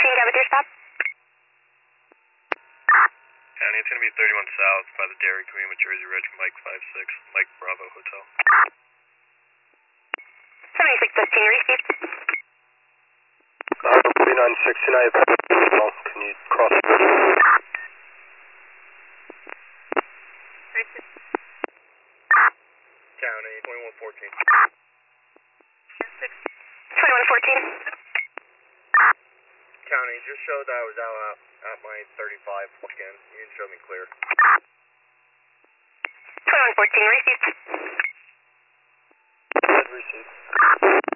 got with your stop? County, it's going to be 31 South by the Dairy Queen with Jersey Ridge, Mike 56, Mike Bravo Hotel. 7615, received. 3969, can you cross the bridge? Received. County, 2114. 2114. County, just showed that I was out at my 35 again. You didn't show me clear. 2114, received. Received.